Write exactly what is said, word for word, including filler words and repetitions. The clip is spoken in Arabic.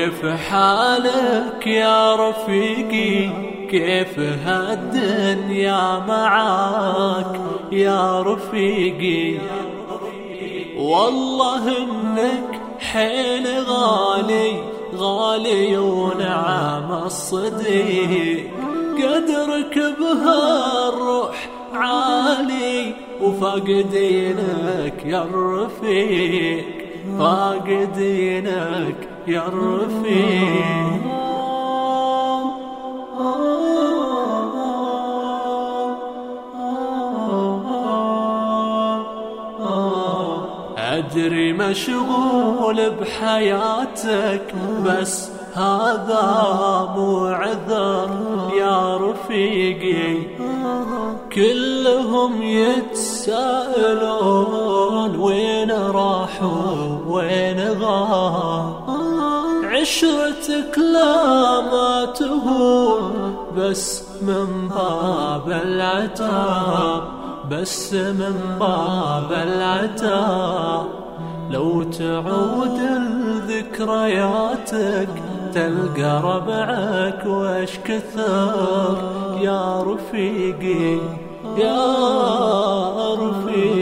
كيف حالك يا رفيقي؟ كيف هالدنيا معاك يا رفيقي؟ والله انك حيل غالي غالي ونعم الصديق، قدرك بها الروح عالي وفاقدينك يا الرفيق، فاقدينك يا الرفيق. أدري مشغول بحياتك بس هذا مو عذر يا رفيقي، كلهم يتساءلون وين راحوا وين غاب، عشرتك لا ما تهون بس من باب العتاب، بس من باب العتاب. لو تعود لذكرياتك تلقى ربعك وش كثر يا رفيقي يا رفيقي.